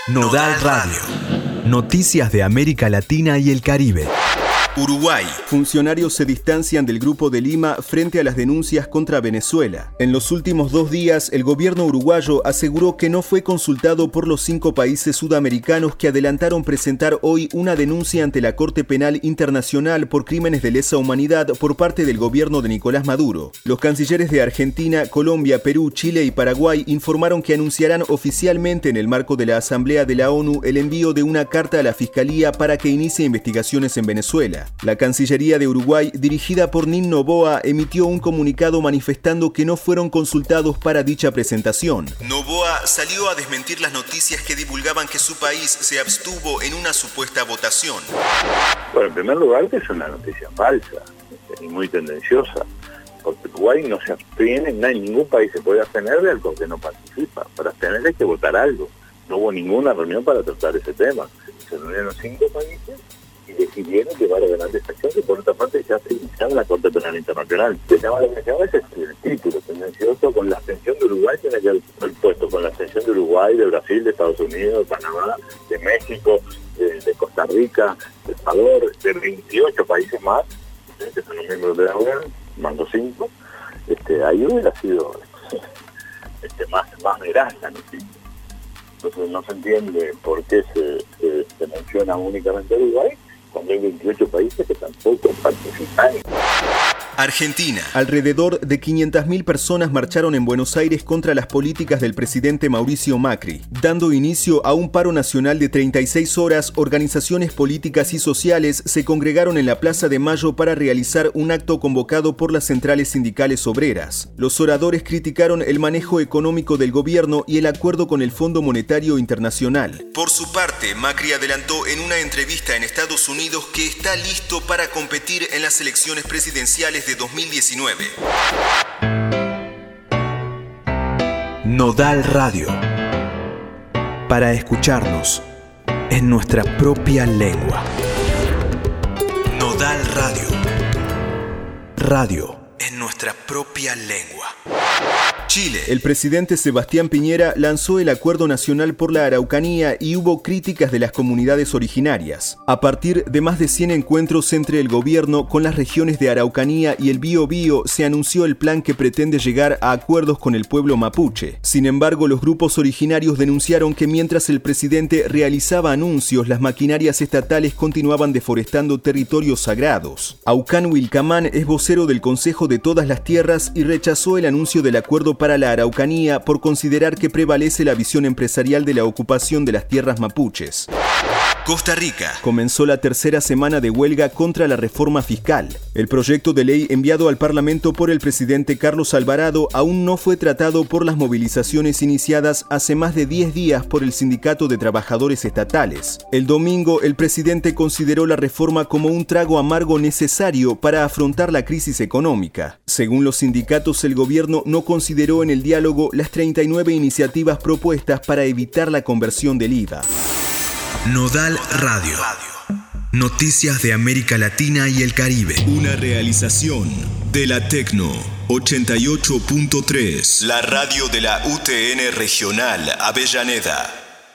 Nodal Radio. Noticias de América Latina y el Caribe. Uruguay. Funcionarios se distancian del Grupo de Lima frente a las denuncias contra Venezuela. En los últimos 2 días, el gobierno uruguayo aseguró que no fue consultado por los 5 países sudamericanos que adelantaron presentar hoy una denuncia ante la Corte Penal Internacional por crímenes de lesa humanidad por parte del gobierno de Nicolás Maduro. Los cancilleres de Argentina, Colombia, Perú, Chile y Paraguay informaron que anunciarán oficialmente en el marco de la Asamblea de la ONU el envío de una carta a la Fiscalía para que inicie investigaciones en Venezuela. La Cancillería de Uruguay, dirigida por Nin Noboa, emitió un comunicado manifestando que no fueron consultados para dicha presentación. Noboa salió a desmentir las noticias que divulgaban que su país se abstuvo en una supuesta votación. Bueno, en primer lugar, que es una noticia falsa y muy tendenciosa, porque Uruguay no se abstiene, ningún país se puede abstener de algo que no participa. Para abstener hay que votar algo. No hubo ninguna reunión para tratar ese tema. Se reunieron 5 países y decidieron llevar adelante esta acción, que por otra parte ya se iniciaba en la Corte Penal Internacional. Se llama la atención, ese es el título tendencioso, con la abstención de Uruguay, tiene que haber puesto con la abstención de Uruguay, de Brasil, de Estados Unidos, de Panamá, de México, de Costa Rica, de El Salvador, de 28 países más, que son los miembros de la OEA, más los 5, ahí hubiera sido más veraz la noticia. Entonces no se entiende por qué se menciona únicamente Uruguay, cuando hay 28 países que tampoco participan. Argentina. Alrededor de 500.000 personas marcharon en Buenos Aires contra las políticas del presidente Mauricio Macri. Dando inicio a un paro nacional de 36 horas, organizaciones políticas y sociales se congregaron en la Plaza de Mayo para realizar un acto convocado por las centrales sindicales obreras. Los oradores criticaron el manejo económico del gobierno y el acuerdo con el Fondo Monetario Internacional. Por su parte, Macri adelantó en una entrevista en Estados Unidos que está listo para competir en las elecciones presidenciales de 2019. Nodal Radio. Para escucharnos en nuestra propia lengua. Nodal Radio. Radio en nuestra propia lengua. Chile. El presidente Sebastián Piñera lanzó el Acuerdo Nacional por la Araucanía y hubo críticas de las comunidades originarias. A partir de más de 100 encuentros entre el gobierno con las regiones de Araucanía y el Biobío, se anunció el plan que pretende llegar a acuerdos con el pueblo mapuche. Sin embargo, los grupos originarios denunciaron que mientras el presidente realizaba anuncios, las maquinarias estatales continuaban deforestando territorios sagrados. Aucán Wilcamán es vocero del Consejo de Todas las Tierras y rechazó el anuncio del acuerdo para la Araucanía por considerar que prevalece la visión empresarial de la ocupación de las tierras mapuches. Costa Rica. Comenzó la 3ª semana de huelga contra la reforma fiscal. El proyecto de ley enviado al Parlamento por el presidente Carlos Alvarado aún no fue tratado por las movilizaciones iniciadas hace más de 10 días por el Sindicato de Trabajadores Estatales. El domingo, el presidente consideró la reforma como un trago amargo necesario para afrontar la crisis económica. Según los sindicatos, el gobierno no consideró en el diálogo las 39 iniciativas propuestas para evitar la conversión del IVA. Nodal Radio. Noticias de América Latina y el Caribe. Una realización de la Tecno 88.3. La radio de la UTN Regional Avellaneda.